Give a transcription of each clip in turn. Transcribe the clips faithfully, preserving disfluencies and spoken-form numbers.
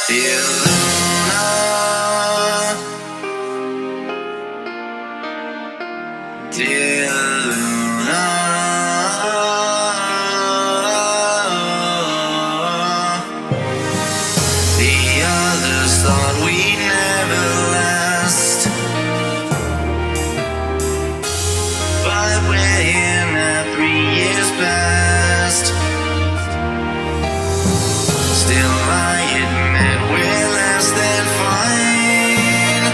Dear Luna, dear Luna, the others thought we'd never last, but we're here now, three years past. Still I admit we're less than fine.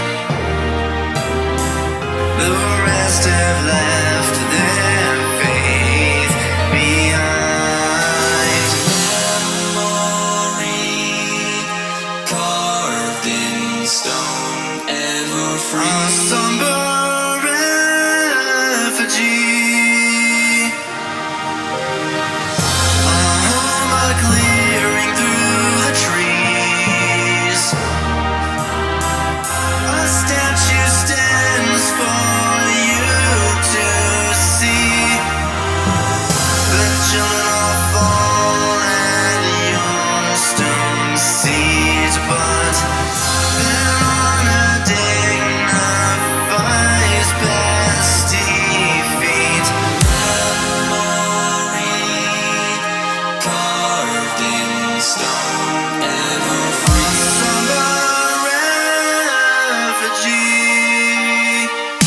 The rest have left their faith behind. Memory carved in stone, ever free. A somber refugee, a home, a clearing through the trees. A statue stands for you to see. The children all fall at your stone seat, but their honor dignifies past defeat. Memory carved in stone, ever free. A somber refugee.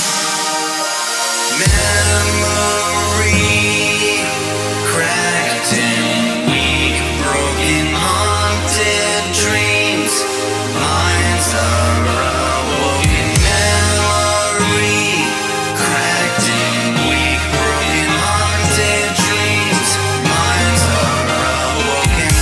Memory cracked and weak, broken, haunted dreams. Minds are awoken. Memory cracked and weak, broken, haunted dreams. Minds are awoken.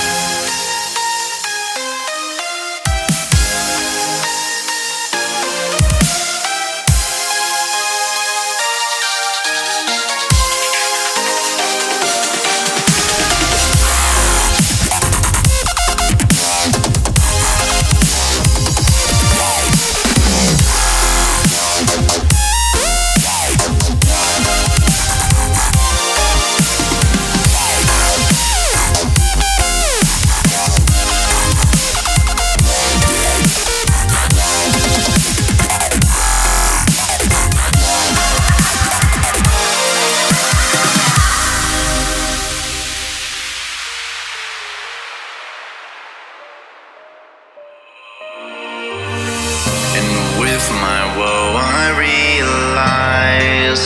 And with my woe I realize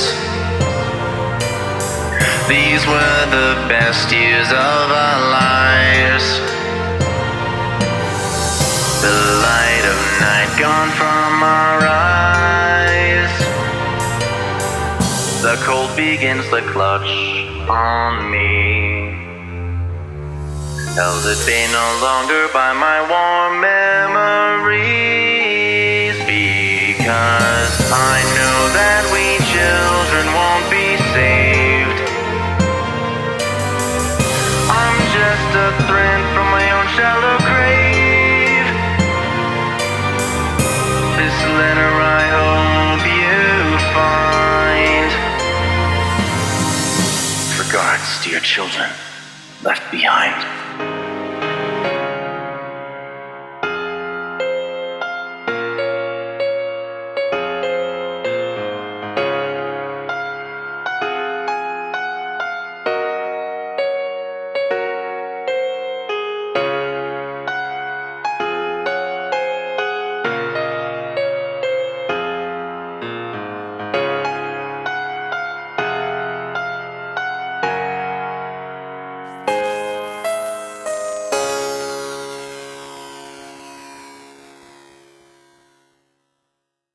these were the best years of our lives. The light of night gone from our eyes. The cold begins to clutch on me. Held at bay no longer by my warm memories, because I know that we children won't be saved. I'm just a thread from my own shallow grave. This letter I hope you find. Regards, dear children left behind.